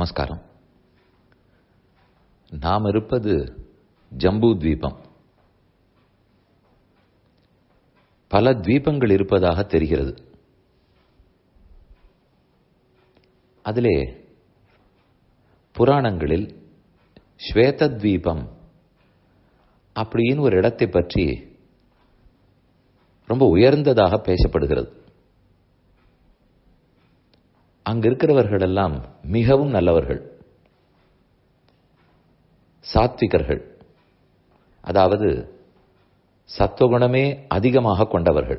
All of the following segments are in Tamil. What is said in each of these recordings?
நமஸ்காரம். நாம் இருப்பது ஜம்பு தீபம். பல தீபங்கள் இருப்பதாக தெரிகிறது. அதிலே புராணங்களில் ஸ்வேத தீபம் அப்படின்னு ஒரு இடத்தை பற்றி ரொம்ப உயர்ந்ததாக பேசப்படுகிறது. அங்கு இருக்கிறவர்கள் எல்லாம் மிகவும் நல்லவர்கள், சாத்விகர்கள், அதாவது சத்துவகுணமே அதிகமாக கொண்டவர்கள்.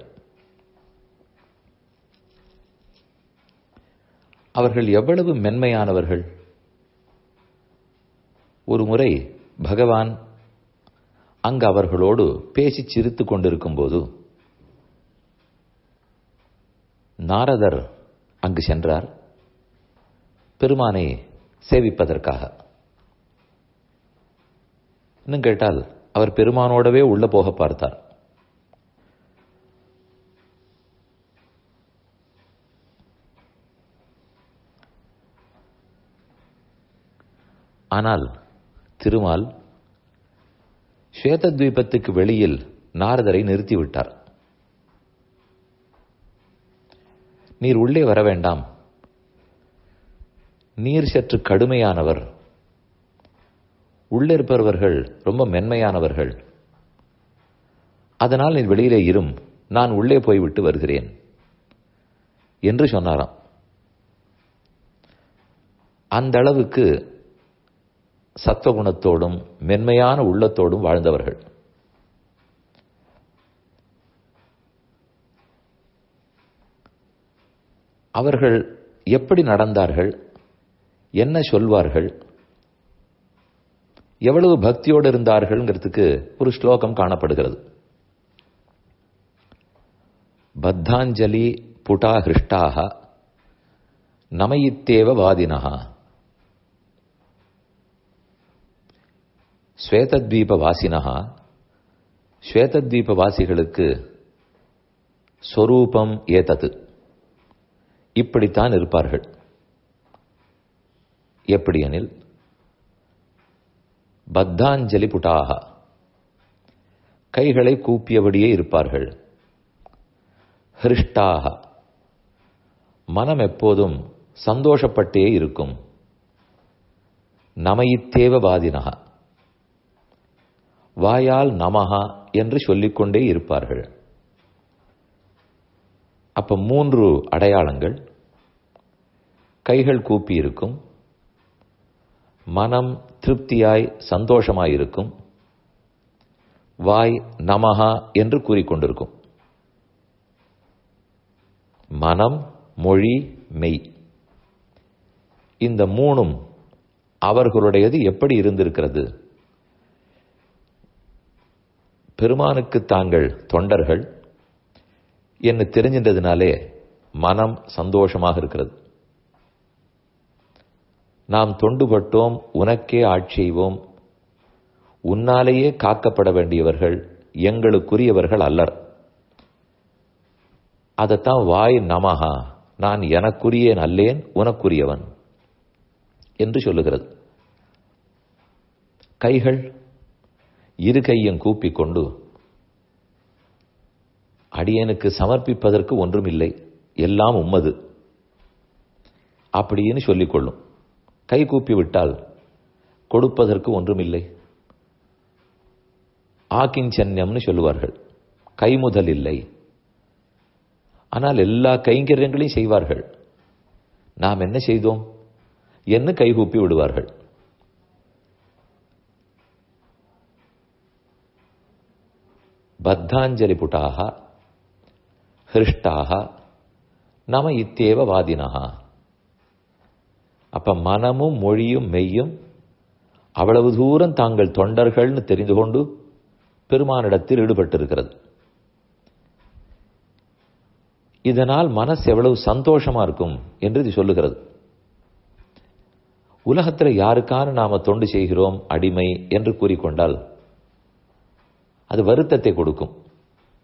அவர்கள் எவ்வளவு மென்மையானவர்கள்! ஒரு முறை பகவான் அங்கு அவர்களோடு பேசி சிரித்துக் கொண்டிருக்கும் போது நாரதர் அங்கு சென்றார், பெருமானை சேவிப்பதற்காக. இன்னும் கேட்டால் அவர் பெருமானோடவே உள்ள போக பார்த்தார். ஆனால் திருமால் ஸ்வேதத்வீபத்துக்கு வெளியில் நாரதரை நிறுத்திவிட்டார். நீர் உள்ளே வர வேண்டாம், நீர் சற்று கடுமையானவர், உள்ளே இருப்பவர்கள் ரொம்ப மென்மையானவர்கள், அதனால் நீர் வெளியிலே இரும், நான் உள்ளே போய்விட்டு வருகிறேன் என்று சொன்னாராம். அந்த அளவுக்கு சத்துவகுணத்தோடும் மென்மையான உள்ளத்தோடும் வாழ்ந்தவர்கள். அவர்கள் எப்படி நடந்தார்கள், என்ன சொல்வார்கள், எவ்வளவு பக்தியோடு இருந்தார்கள்ங்கிறதுக்கு ஒரு ஸ்லோகம் காணப்படுகிறது. பத்தாஞ்சலி புடா ஹிருஷ்டாக நமயித்தேவ வாதினஹா. ஸ்வேதத்வீப வாசினஹா, ஸ்வேதத்வீப வாசிகளுக்கு ஸ்வரூபம் ஏதது, இப்படித்தான் இருப்பார்கள். எப்படியெனில் பத்தாஞ்சலி புட்டாக, கைகளை கூப்பியபடியே இருப்பார்கள். ஹிருஷ்டாக, மனம் எப்போதும் சந்தோஷப்பட்டே இருக்கும். நமயித்தேவ வாதினஹா, வாயால் நமஹா என்று சொல்லிக்கொண்டே இருப்பார்கள். அப்ப 3 அடையாளங்கள்: கைகள் கூப்பி இருக்கும், மனம் திருப்தியாய் சந்தோஷமாயிருக்கும், வாய் நமஹா என்று கூறிக்கொண்டிருக்கும். மனம், மொழி, மெய், இந்த 3ம் அவர்களுடையது எப்படி இருந்திருக்கிறது? பெருமானுக்கு தாங்கள் தொண்டர்கள் என்று தெரிஞ்சின்றதுனாலே மனம் சந்தோஷமாக இருக்கிறது. நாம் தொண்டுபட்டோம், உனக்கே ஆட்செய்வோம், உன்னாலேயே காக்கப்பட வேண்டியவர்கள், எங்களுக்குரியவர்கள் அல்லர். அதைத்தான் வாய் நமஹா, நான் எனக்குரியேன் அல்லேன், உனக்குரியவன் என்று சொல்லுகிறது. கைகள் இரு கையும் கூப்பிக்கொண்டு அடியனுக்கு சமர்ப்பிப்பதற்கு ஒன்றுமில்லை, எல்லாம் உம்மது அப்படின்னு சொல்லிக்கொள்ளும். கை கூப்பி விட்டால் கொடுப்பதற்கு ஒன்றுமில்லை, ஆக்கிஞ்சன்யம்னு சொல்லுவார்கள், கைமுதல் இல்லை. ஆனால் எல்லா கைங்கரியங்களையும் செய்வார்கள். நாம் என்ன செய்தோம் என்று கைகூப்பி விடுவார்கள். பத்தாஞ்சலி புட்டாக ஹிருஷ்டாக நம இத்தேவ வாதினஹா. அப்ப மனமும் மொழியும் மெய்யும் அவ்வளவு தூரம் தாங்கள் தொண்டர்கள்னு தெரிந்து கொண்டு பெருமானிடத்தில் ஈடுபட்டிருக்கிறது. இதனால் மனசு எவ்வளவு சந்தோஷமா இருக்கும் என்று இது சொல்லுகிறது. உலகத்தில் யாருக்கான நாம தொண்டு செய்கிறோம், அடிமை என்று கூறிக்கொண்டால் அது வருத்தத்தை கொடுக்கும்.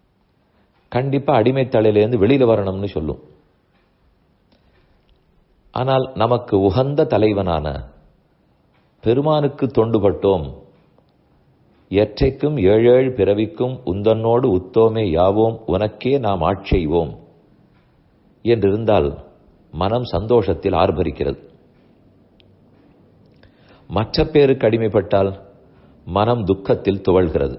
கண்டிப்பா அடிமை தலையிலேருந்து வெளியில வரணும்னு சொல்லும். ஆனால் நமக்கு உகந்த தலைவனான பெருமானுக்கு தொண்டுபட்டோம், எற்றைக்கும் ஏழேழு பிறவிக்கும் உந்தன்னோடு உத்தோமே யாவோம், உனக்கே நாம் ஆட்செய்வோம் என்றிருந்தால் மனம் சந்தோஷத்தில் ஆர்ப்பரிக்கிறது. மற்ற பேருக்கு அடிமைப்பட்டால் மனம் துக்கத்தில் துவழ்கிறது.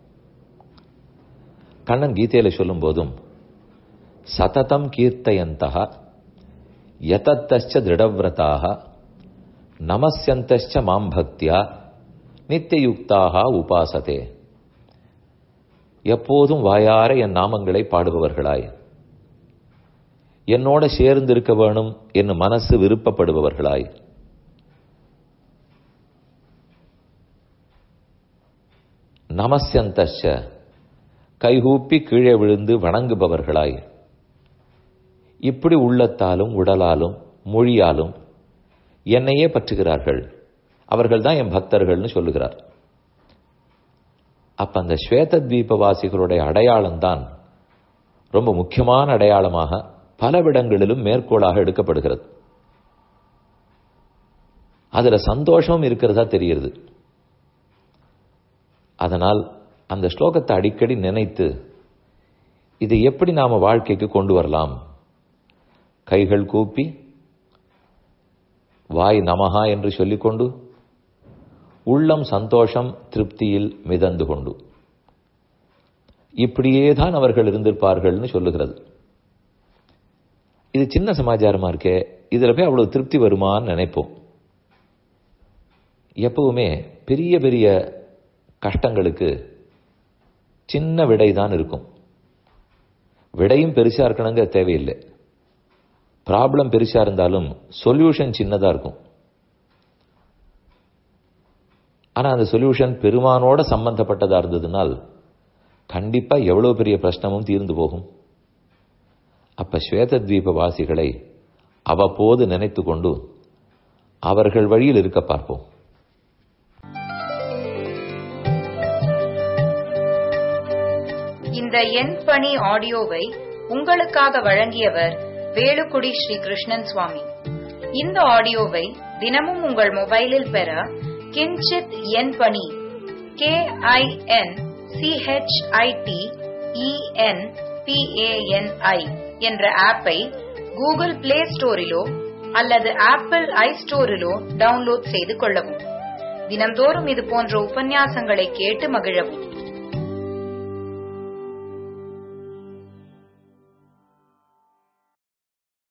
கண்ணன் கீதையில சொல்லும் போதும் சததம் கீர்த்தயந்தஹ யதத்தஸ்ச திருடவ்ரதாக நமஸ்யந்தஸ்ச மாம் பக்தியா நித்தியுக்தாக உபாசதே. எப்போதும் வாயார என் நாமங்களை பாடுபவர்களாய், என்னோட சேர்ந்திருக்க வேணும் என் மனசு விருப்பப்படுபவர்களாய், நமஸ்யந்தஸ்ச கைகூப்பி கீழே விழுந்து வணங்குபவர்களாய், இப்படி உள்ளத்தாலும் உடலாலும் மொழியாலும் என்னையே பற்றுகிறார்கள், அவர்கள் தான் என் பக்தர்கள்னு சொல்லுகிறார். அப்ப அந்த ஸ்வேதத்வீபவாசிகளுடைய அடையாளம் தான் ரொம்ப முக்கியமான அடையாளமாக பலவிடங்களிலும் மேற்கோளாக எடுக்கப்படுகிறது. அதுல சந்தோஷம் இருக்கிறதா தெரிகிறது. அதனால் அந்த ஸ்லோகத்தை அடிக்கடி நினைத்து இதை எப்படி நாம வாழ்க்கைக்கு கொண்டு வரலாம், கைகள் கூப்பி வாய் நமஹா என்று சொல்லிக்கொண்டு உள்ளம் சந்தோஷம் திருப்தியில் மிதந்து கொண்டு, இப்படியேதான் அவர்கள் இருந்திருப்பார்கள்னு சொல்லுகிறது. இது சின்ன சமாச்சாரமா இருக்கே, இதுல போய் அவ்வளவு திருப்தி வருமான்னு நினைப்போம். எப்பவுமே பெரிய பெரிய கஷ்டங்களுக்கு சின்ன விடை தான் இருக்கும். விடையும் பெருசா இருக்கணுங்க தேவையில்லை. ப்ராப்ளம் பெருசா இருந்தாலும் சொல்யூஷன் சின்னதா இருக்கும். ஆனா அந்த சொல்யூஷன் பெருமானோட சம்பந்தப்பட்டதா இருந்ததுனால் கண்டிப்பா எவ்வளவு பெரிய பிரச்சனமும் தீர்ந்து போகும். அப்ப ஸ்வேதத்வீப வாசிகளை அவ்வப்போது நினைத்து கொண்டு அவர்கள் வழியில் இருக்க பார்ப்போம். இந்த என் பணி ஆடியோவை உங்களுக்காக வழங்கியவர் வேலுக்குடி ஸ்ரீ கிருஷ்ணன் சுவாமி. இந்த ஆடியோவை தினமும் உங்கள் மொபைலில் பெற கிஞ்சித் என் பணி KINCHITENPANI என்ற ஆப்பை கூகுள் பிளே ஸ்டோரிலோ அல்லது ஆப்பிள் ஐஸ்டோரிலோ டவுன்லோட் செய்து கொள்ளவும். தினம்தோறும் இது போன்ற உபன்யாசங்களை கேட்டு மகிழவும்.